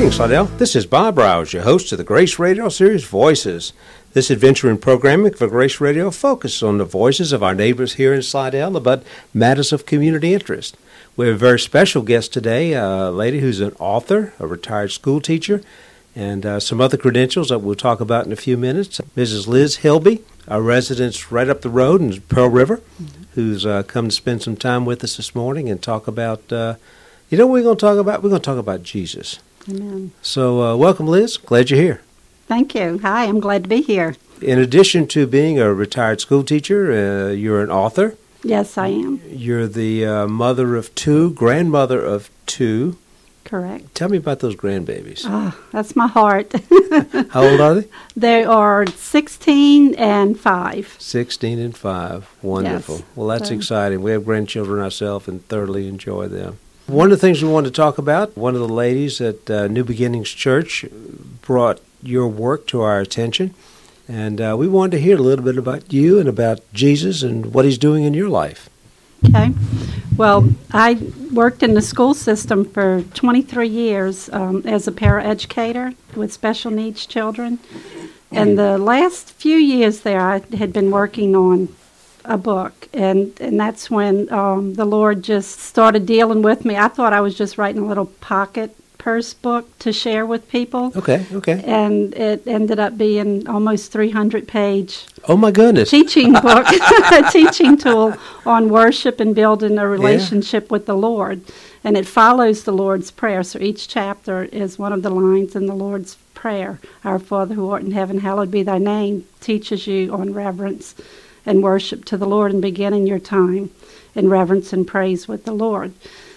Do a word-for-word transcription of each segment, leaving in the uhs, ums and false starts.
Greetings, Slidell. This is Bob Rouse, your host of the Grace Radio series Voices. This adventure in programming for Grace Radio focuses on the voices of our neighbors here in Slidell about matters of community interest. We have a very special guest today, a lady who's an author, a retired school teacher, and uh, some other credentials that we'll talk about in a few minutes. Missus Liz Hilby, our resident right up the road in Pearl River, mm-hmm. who's uh, come to spend some time with us this morning and talk about, uh, you know what we're going to talk about? We're going to talk about Jesus. Amen. So uh, welcome, Liz. Glad you're here. Thank you. Hi, I'm glad to be here. In addition to being a retired school teacher, uh, you're an author. Yes, I am. You're the uh, mother of two, grandmother of two. Correct. Tell me about those grandbabies. Oh, that's my heart. How old are they? They are sixteen and five. sixteen and five. Wonderful. Yes. Well, that's so. exciting. We have grandchildren ourselves and thoroughly enjoy them. One of the things we wanted to talk about, one of the ladies at uh, New Beginnings Church brought your work to our attention, and uh, we wanted to hear a little bit about you and about Jesus and what he's doing in your life. Okay. Well, I worked in the school system for twenty-three years um, as a paraeducator with special needs children, and the last few years there I had been working on a book, and, and that's when um, the Lord just started dealing with me. I thought I was just writing a little pocket purse book to share with people. Okay, okay. And it ended up being almost three hundred page oh my goodness teaching book, a teaching tool on worship and building a relationship yeah. with the Lord. And it follows the Lord's Prayer. So each chapter is one of the lines in the Lord's Prayer. Our Father who art in heaven, hallowed be thy name, teaches you on reverence and worship to the Lord, and beginning your time in reverence and praise with the Lord.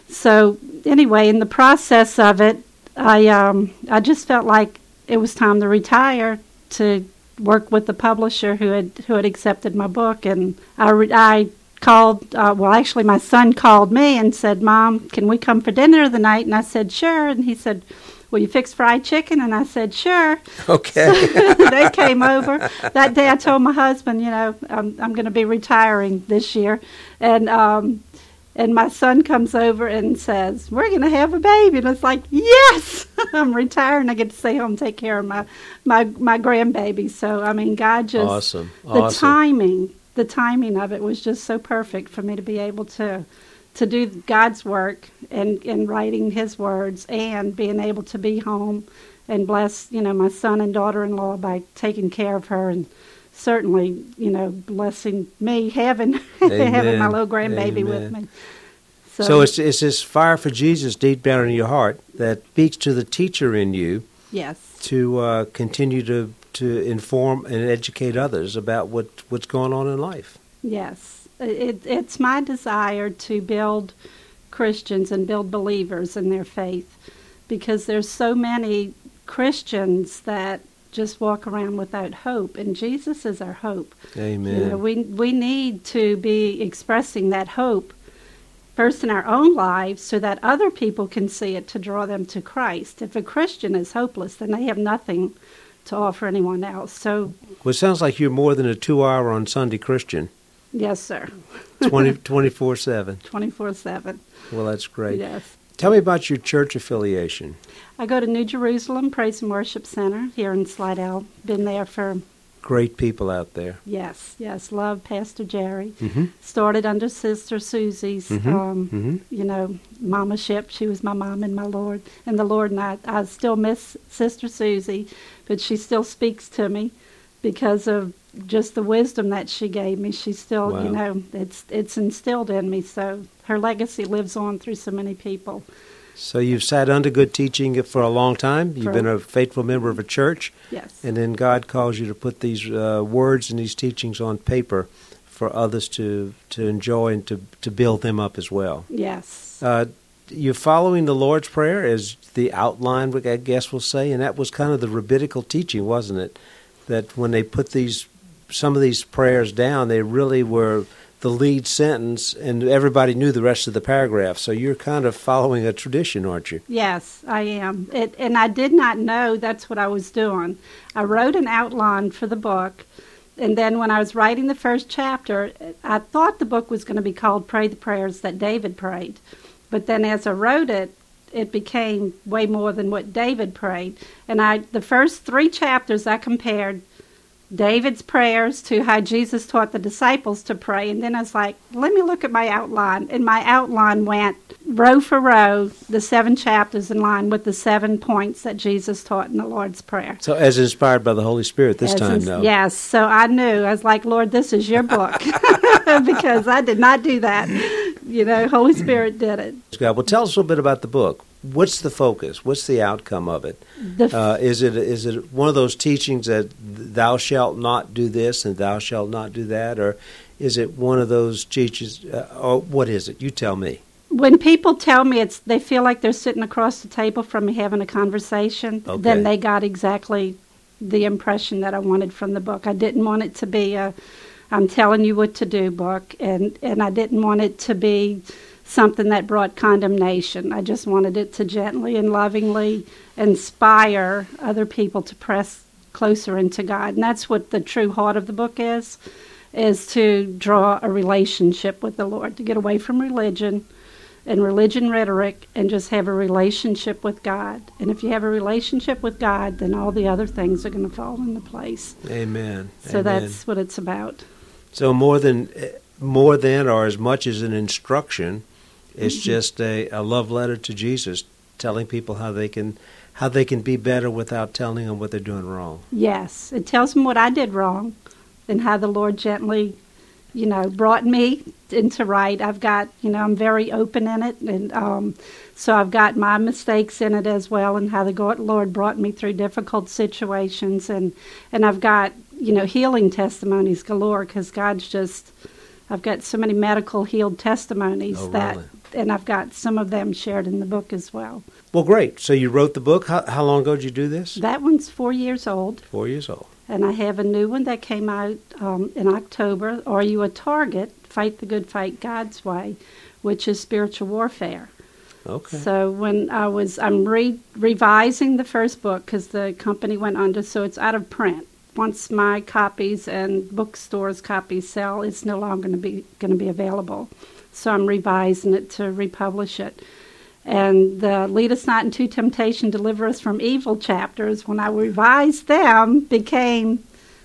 So anyway, in the process of it, I um, I just felt like it was time to retire, to work with the publisher who had who had accepted my book, and I re- I called. Uh, well, actually, my son called me and said, "Mom, can we come for dinner the night?" And I said, "Sure." And he said, "Will you fix fried chicken?" And I said, "Sure." Okay. So they came over. That day I told my husband, you know, I'm, I'm going to be retiring this year. And um, and my son comes over and says, "We're going to have a baby." And it's like, yes, I'm retiring. I get to stay home and take care of my, my, my grandbaby. So, I mean, God just, awesome. the awesome. timing, the timing of it was just so perfect for me to be able to to do God's work and, and writing his words and being able to be home and bless, you know, my son and daughter-in-law by taking care of her, and certainly, you know, blessing me having having my little grandbaby with me. So, so it's, it's this fire for Jesus deep down in your heart that speaks to the teacher in you. Yes. To uh, continue to, to inform and educate others about what, what's going on in life. Yes. It, it's my desire to build Christians and build believers in their faith, because there's so many Christians that just walk around without hope, and Jesus is our hope. Amen. You know, we we need to be expressing that hope first in our own lives so that other people can see it to draw them to Christ. If a Christian is hopeless, then they have nothing to offer anyone else. So, well, it sounds like you're more than a two-hour on Sunday Christian. Yes, sir. twenty, twenty-four seven. twenty-four seven. Well, that's great. Yes. Tell me about your church affiliation. I go to New Jerusalem Praise and Worship Center here in Slidell. Been there for... Great people out there. Yes, yes. Love Pastor Jerry. Mm-hmm. Started under Sister Susie's, mm-hmm. Um, mm-hmm. you know, mama-ship. She was my mom and my Lord. And the Lord and I, I still miss Sister Susie, but she still speaks to me because of just the wisdom that she gave me. She still, wow. you know, it's it's instilled in me. So her legacy lives on through so many people. So you've sat under good teaching for a long time. You've for, been a faithful member of a church. Yes. And then God calls you to put these uh, words and these teachings on paper for others to, to enjoy and to, to build them up as well. Yes. Uh, you're following the Lord's Prayer as the outline, I guess we'll say, and that was kind of the rabbinical teaching, wasn't it? That when they put these some of these prayers down, they really were the lead sentence, and everybody knew the rest of the paragraph. So you're kind of following a tradition, aren't you? Yes, I am. It, and I did not know that's what I was doing. I wrote an outline for the book, and then when I was writing the first chapter, I thought the book was going to be called Pray the Prayers That David Prayed. But then as I wrote it, it became way more than what David prayed. And I, the first three chapters, I compared David's prayers to how Jesus taught the disciples to pray. And then I was like, let me look at my outline. And my outline went row for row, the seven chapters in line with the seven points that Jesus taught in the Lord's Prayer. So as inspired by the Holy Spirit this as time, ins- though. Yes. So I knew. I was like, Lord, this is your book. Because I did not do that. You know, Holy Spirit did it. God, well, tell us a little bit about the book. What's the focus? What's the outcome of it? The f- Uh, is it is it one of those teachings that thou shalt not do this and thou shalt not do that, or is it one of those teachings? Uh, or what is it? You tell me. When people tell me it's, they feel like they're sitting across the table from me having a conversation, Okay. then they got exactly the impression that I wanted from the book. I didn't want it to be a, I'm telling you what to do book, and, and I didn't want it to be something that brought condemnation. I just wanted it to gently and lovingly inspire other people to press closer into God. And that's what the true heart of the book is, is to draw a relationship with the Lord, to get away from religion and religion rhetoric and just have a relationship with God. And if you have a relationship with God, then all the other things are going to fall into place. Amen. So Amen. that's what it's about. So more than more than or as much as an instruction, it's Mm-hmm. just a, a love letter to Jesus, telling people how they can how they can be better without telling them what they're doing wrong. Yes, it tells them what I did wrong and how the Lord gently, you know, brought me into right. I've got, you know, I'm very open in it, and um, so I've got my mistakes in it as well, and how the God, Lord brought me through difficult situations, and and I've got, you know, healing testimonies galore, because God's just, I've got so many medical healed testimonies Oh, that, really? and I've got some of them shared in the book as well. Well, great. So you wrote the book. How, how long ago did you do this? That one's four years old. Four years old. And I have a new one that came out um, in October, Are You a Target? Fight the Good Fight God's Way, which is spiritual warfare. Okay. So when I was, I'm re- revising the first book because the company went under, so it's out of print. Once my copies and bookstores' copies sell, it's no longer going to be going to be available. So I'm revising it to republish it. And the Lead Us Not into Temptation, Deliver Us from Evil chapters, when I revised them, became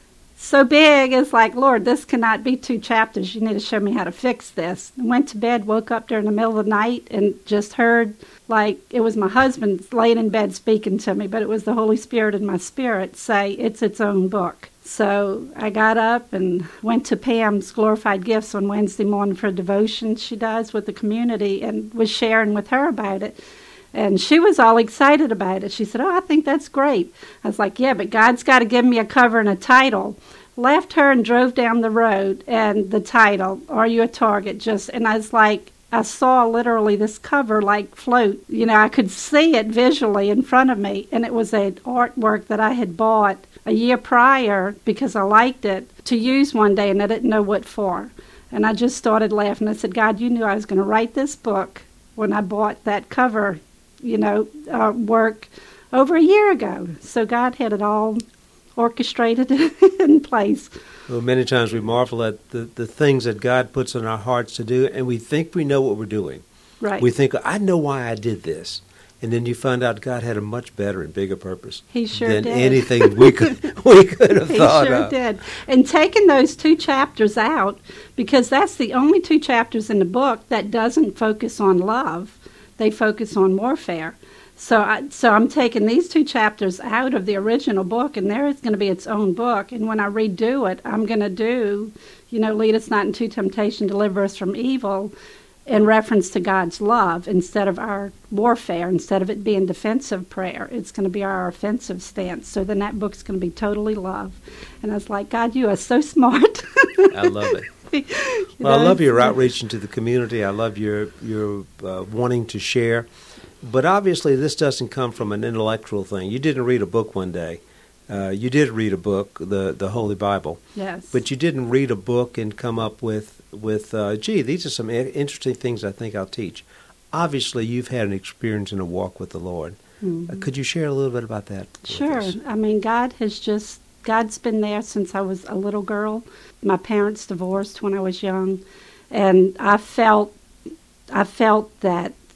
so big. It's like, Lord, this cannot be two chapters. You need to show me how to fix this. I went to bed, woke up during the middle of the night, and just heard, like, it was my husband laying in bed speaking to me, but it was the Holy Spirit in my spirit say, it's its own book. So I got up and went to Pam's Glorified Gifts on Wednesday morning for a devotion she does with the community, and was sharing with her about it. And she was all excited about it. She said, oh, I think that's great. I was like, yeah, but God's got to give me a cover and a title. Left her and drove down the road, and the title, Are You a Target? Just, and I was like, I saw literally this cover like float. You know, I could see it visually in front of me, and it was an artwork that I had bought a year prior because I liked it to use one day, and I didn't know what for. And I just started laughing. I said, God, you knew I was going to write this book when I bought that cover, you know, uh, work over a year ago. So God had it all orchestrated in place. Well, many times we marvel at the, the things that God puts in our hearts to do, and we think we know what we're doing. Right. We think, I know why I did this. And then you find out God had a much better and bigger purpose He sure than did. anything we could we could have He thought sure of. did. And taking those two chapters out, because that's the only two chapters in the book that doesn't focus on love. They focus on warfare. So, I, so I'm taking these two chapters out of the original book, and there is going to be its own book. And when I redo it, I'm going to do, you know, Lead Us Not into Temptation, Deliver Us from Evil, in reference to God's love instead of our warfare. Instead of it being defensive prayer, it's going to be our offensive stance. So then that book's going to be totally love. And I was like, God, you are so smart. I love it. You Well, I know, love your so- outreach into the community. I love your your uh, wanting to share. But obviously, this doesn't come from an intellectual thing. You didn't read a book one day. Uh, you did read a book, the the Holy Bible. Yes. But you didn't read a book and come up with, with uh, gee, these are some i- interesting things I think I'll teach. Obviously, you've had an experience in a walk with the Lord. Mhm. Uh, could you share a little bit about that with Sure. us? I mean, God has just, God's been there since I was a little girl. My parents divorced when I was young, and I felt, I felt that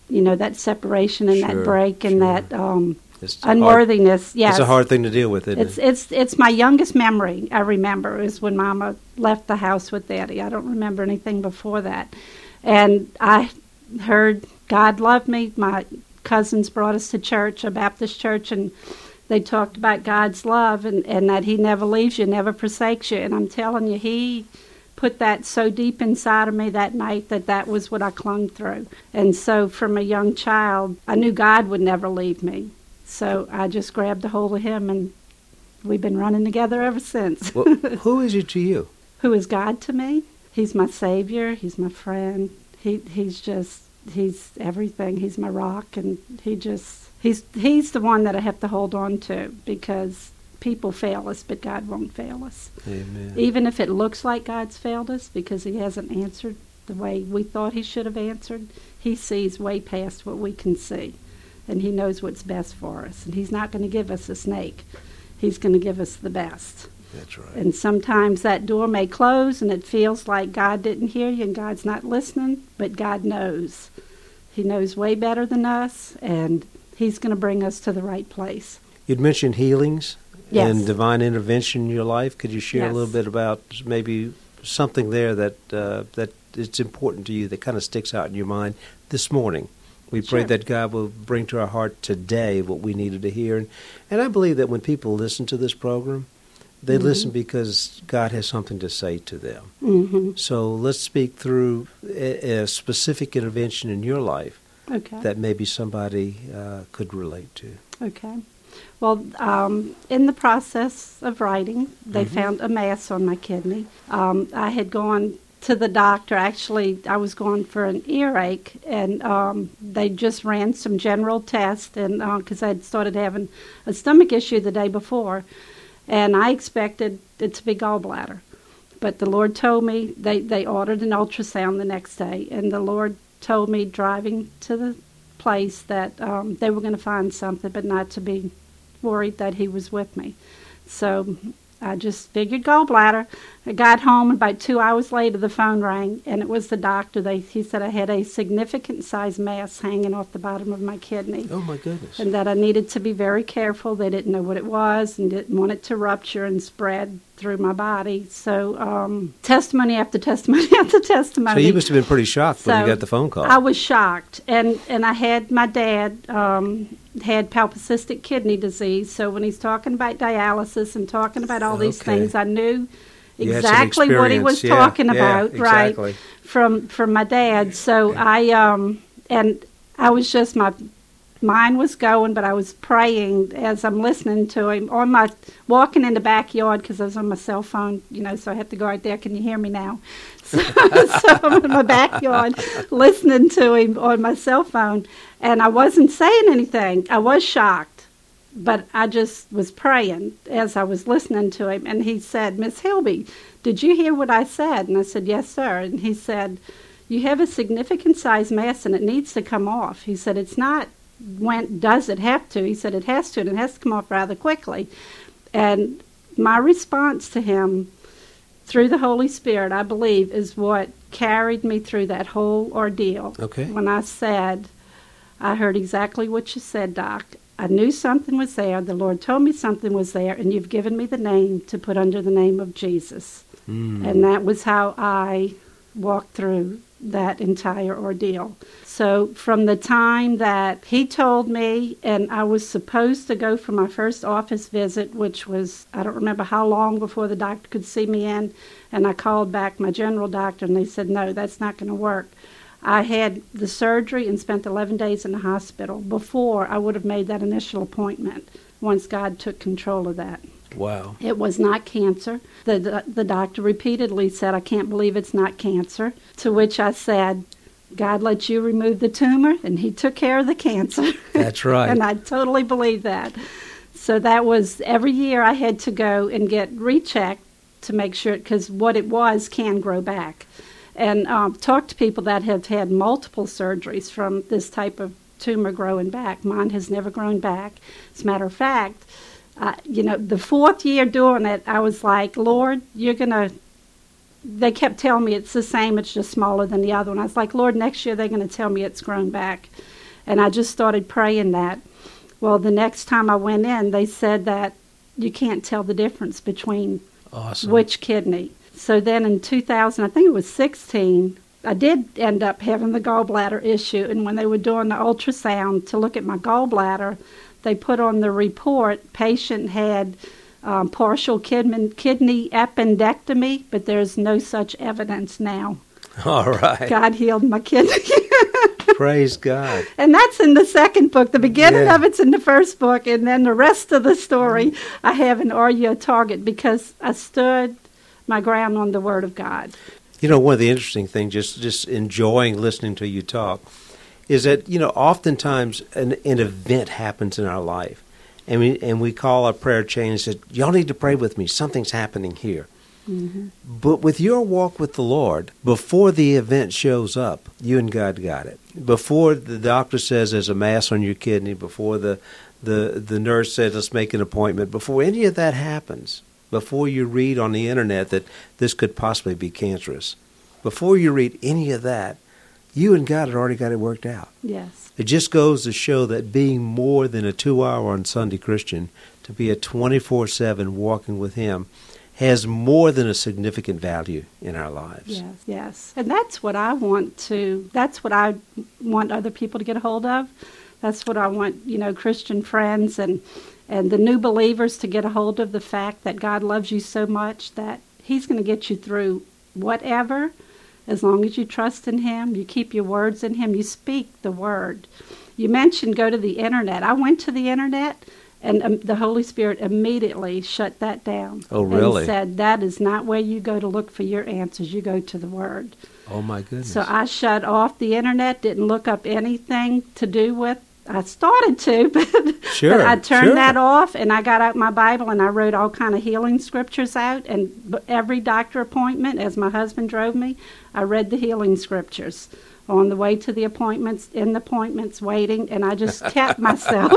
you know, that separation and Sure, that break and sure. that um, It's hard- unworthiness. Yes, It's a hard thing to deal with, isn't It's it? it's it's my youngest memory. I remember is when Mama left the house with Daddy. I don't remember anything before that, and I heard God loved me. My cousins brought us to church, a Baptist church, and they talked about God's love and, and that He never leaves you, never forsakes you. And I'm telling you, He put that so deep inside of me that night that that was what I clung through. And so from a young child, I knew God would never leave me. So I just grabbed a hold of Him, and we've been running together ever since. Well, who is He to you? Who is God to me? He's my Savior. He's my friend. He He's just, He's everything. He's my rock, and He just, He's He's the one that I have to hold on to, because people fail us, but God won't fail us. Amen. Even if it looks like God's failed us because He hasn't answered the way we thought He should have answered, He sees way past what we can see. And He knows what's best for us. And He's not going to give us a snake. He's going to give us the best. That's right. And sometimes that door may close and it feels like God didn't hear you and God's not listening, but God knows. He knows way better than us, and He's going to bring us to the right place. You'd mentioned healings Yes. and divine intervention in your life. Could you share Yes. a little bit about maybe something there that uh, that it's important to you, that kind of sticks out in your mind this morning? We pray Sure. that God will bring to our heart today what we needed to hear. And, and I believe that when people listen to this program, they Mm-hmm. listen because God has something to say to them. Mm-hmm. So let's speak through a, a specific intervention in your life Okay. that maybe somebody uh, could relate to. Okay. Well, um, in the process of writing, they Mhm. found a mass on my kidney. Um, I had gone to the doctor. Actually, I was going for an earache, and um, they just ran some general tests, and because uh, I'd started having a stomach issue the day before, and I expected it to be gallbladder. But the Lord told me, they, they ordered an ultrasound the next day, and the Lord told me driving to the place that um, they were going to find something, but not to be worried that He was with me. So I just figured gallbladder. I got home, and about two hours later the phone rang, and it was the doctor. They, he said I had a significant size mass hanging off the bottom of my kidney, Oh, my goodness. and that I needed to be very careful. They didn't know what it was and didn't want it to rupture and spread through my body. So um, testimony after testimony after testimony. So you must have been pretty shocked when you So, got the phone call. I was shocked, and, and I had my dad um, had polycystic kidney disease, so when he's talking about dialysis and talking about all these Okay. things, I knew You had some exactly what he was experience. Yeah, talking yeah, about, exactly. right, from from my dad. So I um and I was just, my mind was going, but I was praying as I'm listening to him on my walking in the backyard, because I was on my cell phone, you know, so I have to go out there. Can you hear me now? So, so I'm in my backyard listening to him on my cell phone, and I wasn't saying anything. I was shocked, but I just was praying as I was listening to him. And he said, "Miss Hilby, did you hear what I said?" And I said, "Yes, sir." And he said, "You have a significant size mass and it needs to come off." He said, "It's not when does it have to?" He said, "It has to, and it has to come off rather quickly." And my response to him through the Holy Spirit, I believe, is what carried me through that whole ordeal. Okay. When I said, "I heard exactly what you said, Doc. I knew something was there. The Lord told me something was there, and you've given me the name to put under the name of Jesus." Mm. And that was how I walked through that entire ordeal. So from the time that he told me, and I was supposed to go for my first office visit, which was, I don't remember how long before the doctor could see me in, and I called back my general doctor, and they said, "No, that's not going to work." I had the surgery and spent eleven days in the hospital before I would have made that initial appointment, once God took control of that. Wow. It was not cancer. The, the the doctor repeatedly said, "I can't believe it's not cancer." To which I said, "God let you remove the tumor, and He took care of the cancer." That's right. And I totally believe that. So that was, every year I had to go and get rechecked to make sure, because what it was can grow back. And um, talk to people that have had multiple surgeries from this type of tumor growing back. Mine has never grown back. As a matter of fact, Uh, you know, the fourth year doing it, I was like, "Lord, you're going to they kept telling me it's the same, it's just smaller than the other one. I was like, Lord, next year they're going to tell me it's grown back. And I just started praying that. Well, the next time I went in, they said that you can't tell the difference between awesome. which kidney. So then in two thousand, I think it was sixteen, I did end up having the gallbladder issue. And when they were doing the ultrasound to look at my gallbladder, they put on the report, patient had um, partial kidney, kidney appendectomy, but there's no such evidence now. All right. God healed my kidney. Praise God. And that's in the second book. The beginning Yeah. of it's in the first book, and then the rest of the story I have in Are You a Target, because I stood my ground on the Word of God. You know, one of the interesting things, just, just enjoying listening to you talk, is that, you know, oftentimes an, an event happens in our life, and we, and we call our prayer chain and say, y'all need to pray with me. Something's happening here. Mm-hmm. But with your walk with the Lord, before the event shows up, you and God got it. Before the doctor says there's a mass on your kidney, before the, the, the nurse says let's make an appointment, before any of that happens, before you read on the internet that this could possibly be cancerous, before you read any of that, you and God had already got it worked out. Yes. It just goes to show that being more than a two-hour on Sunday Christian, to be a twenty-four seven walking with Him, has more than a significant value in our lives. Yes, yes. And that's what I want to, that's what I want other people to get a hold of. That's what I want, you know, Christian friends and, and the new believers to get a hold of, the fact that God loves you so much that He's going to get you through whatever, as long as you trust in Him, you keep your words in Him, you speak the Word. You mentioned go to the internet. I went to the internet, and um, the Holy Spirit immediately shut that down. Oh, really? And said, that is not where you go to look for your answers. You go to the Word. Oh, my goodness. So I shut off the internet, didn't look up anything to do with. I started to, but, Sure, but I turned sure. that off, and I got out my Bible, and I wrote all kind of healing scriptures out. And b- every doctor appointment, as my husband drove me, I read the healing scriptures on the way to the appointments, in the appointments, waiting, and I just kept myself.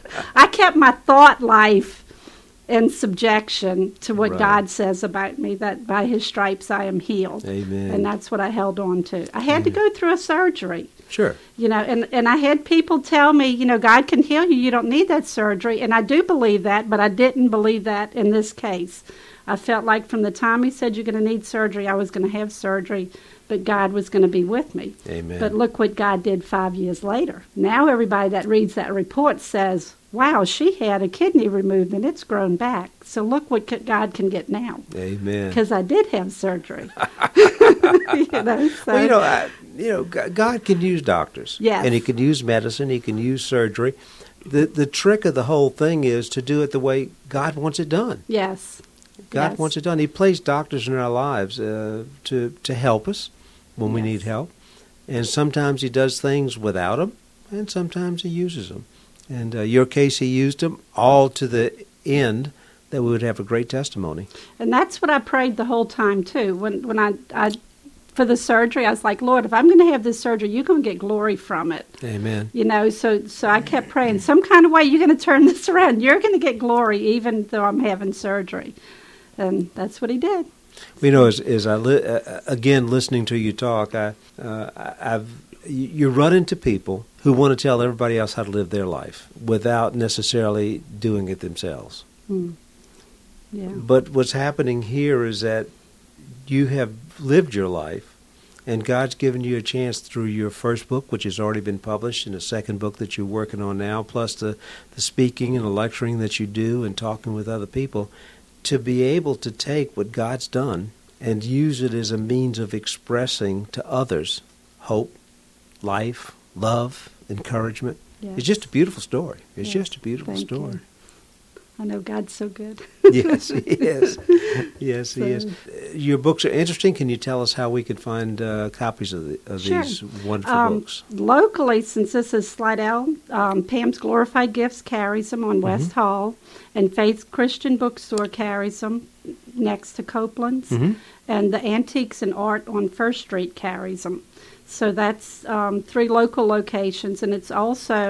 I kept my thought life in subjection to what Right. God says about me, that by His stripes I am healed. Amen. And that's what I held on to. I had to go through a surgery. Sure. You know, and, and I had people tell me, you know, God can heal you. You don't need that surgery. And I do believe that, but I didn't believe that in this case. I felt like from the time He said you're going to need surgery, I was going to have surgery, but God was going to be with me. Amen. But look what God did five years later. Now everybody that reads that report says, wow, she had a kidney removed and it's grown back. So look what c- God can get now. Amen. Because I did have surgery. you know, so. Well, you know, I, you know, G- God can use doctors. Yes. And He can use medicine. He can use surgery. The the trick of the whole thing is to do it the way God wants it done. Yes. God Yes. wants it done. He placed doctors in our lives uh, to to help us when we Yes. need help, and sometimes He does things without them, and sometimes He uses them. And uh, your case, He used them all to the end that we would have a great testimony. And that's what I prayed the whole time too. When when I, I for the surgery, I was like, Lord, if I'm going to have this surgery, you're going to get glory from it. Amen. You know, so so I kept praying, some kind of way you're going to turn this around. You're going to get glory even though I'm having surgery. And that's what He did. You know, as, as I li- uh, again listening to you talk, I, uh, I- I've you run into people who want to tell everybody else how to live their life without necessarily doing it themselves. Hmm. Yeah. But what's happening here is that you have lived your life, and God's given you a chance through your first book, which has already been published, and the second book that you're working on now, plus the, the speaking and the lecturing that you do and talking with other people, to be able to take what God's done and use it as a means of expressing to others hope, life, love, encouragement. Yes. It's just a beautiful story. It's Yes. just a beautiful Thank story. you. I know God's so good. Yes, He is. Yes, He So- is. Uh, Your books are interesting. Can you tell us how we could find uh, copies of, the, of Sure. these wonderful Um, books? locally, since this is Slidell, um, Pam's Glorified Gifts carries them on West Hall, and Faith Christian Bookstore carries them next to Copeland's, Mhm. and the Antiques and Art on First Street carries them. So that's um, three local locations, and it's also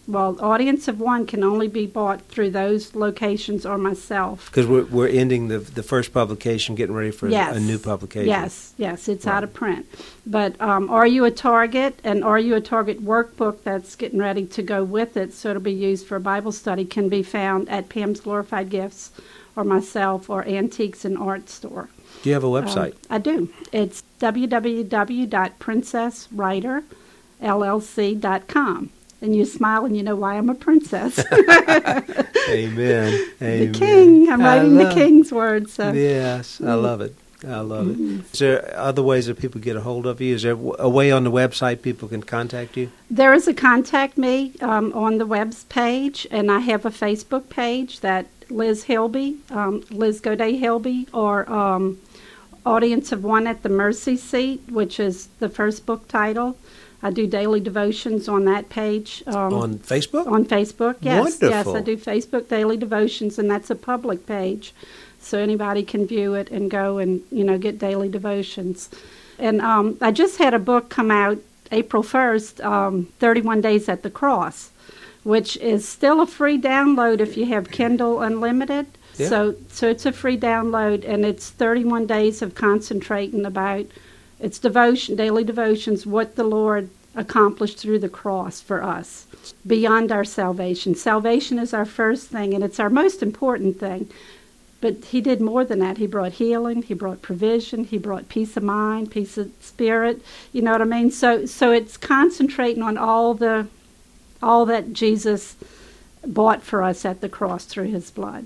Well, Audience of One can only be bought through those locations or myself. Because we're, we're ending the the first publication, getting ready for yes. a new publication. Yes, yes, it's right. out of print. But um, Are You a Target and Are You a Target workbook that's getting ready to go with it, so it'll be used for Bible study, can be found at Pam's Glorified Gifts or myself or Antiques and Art Store. Do you have a website? Um, I do. It's w w w dot princess writer l l c dot com. And you smile and you know why I'm a princess. Amen. Amen. The king. I'm writing the king's words. So. Yes, I love it. I love it. Is there other ways that people get a hold of you? Is there a way on the website people can contact you? There is a contact me um, on the web page, and I have a Facebook page that Liz Hilby, um, Liz Goday Hilby, or um, Audience of One at the Mercy Seat, which is the first book title. I do daily devotions on that page. Um, on Facebook? On Facebook, yes. Wonderful. Yes, I do Facebook daily devotions, and that's a public page. So anybody can view it and go and, you know, get daily devotions. And um, I just had a book come out April first, um, thirty-one Days at the Cross, which is still a free download if you have Kindle Unlimited. Yeah. So, so it's a free download, and it's thirty-one days of concentrating about it's devotion, daily devotions, what the Lord accomplished through the cross for us, beyond our salvation. Salvation is our first thing, and it's our most important thing. But he did more than that. He brought healing, he brought provision, he brought peace of mind, peace of spirit. You know what I mean? So, so it's concentrating on all the, all that Jesus bought for us at the cross through his blood.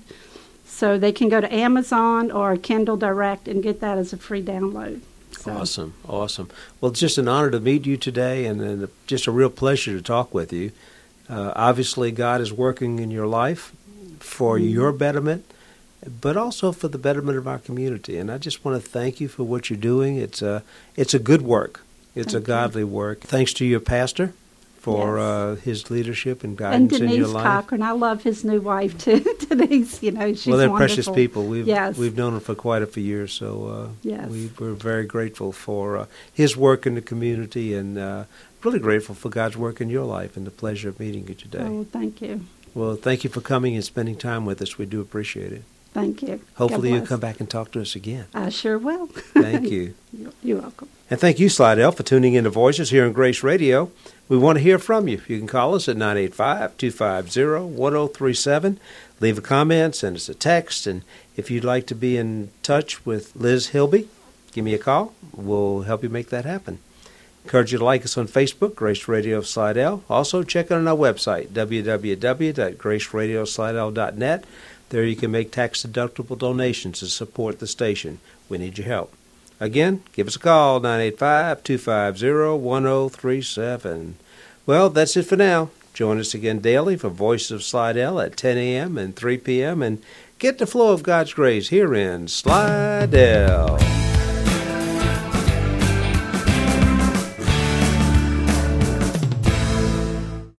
So they can go to Amazon or Kindle Direct and get that as a free download. So. Awesome, awesome. Well, it's just an honor to meet you today, and, and just a real pleasure to talk with you. Uh, obviously, God is working in your life for mm-hmm. your betterment, but also for the betterment of our community. And I just want to thank you for what you're doing. It's a, it's a good work. It's thank a godly you. work. Thanks to your pastor for yes. uh, his leadership and guidance and in your life. And Denise Cochran. I love his new wife, too. Denise, you know, she's Well, they're wonderful. precious people. We've, yes. we've known them for quite a few years, so uh, yes. we, we're very grateful for uh, his work in the community, and uh, really grateful for God's work in your life and the pleasure of meeting you today. Oh, thank you. Well, thank you for coming and spending time with us. We do appreciate it. Thank you. Hopefully you'll come back and talk to us again. I sure will. Thank you. You're welcome. And thank you, Slidell, for tuning in to Voices here on Grace Radio. We want to hear from you. You can call us at nine eight five, two five zero, one zero three seven. Leave a comment, send us a text, and if you'd like to be in touch with Liz Hilby, give me a call. We'll help you make that happen. Encourage you to like us on Facebook, Grace Radio Slidell. Also, check out our website, w w w dot grace radio slidell dot net. There you can make tax-deductible donations to support the station. We need your help. Again, give us a call, nine eight five, two five zero, one zero three seven. Well, that's it for now. Join us again daily for Voice of Slidell at ten a.m. and three p.m. and get the flow of God's grace here in Slidell.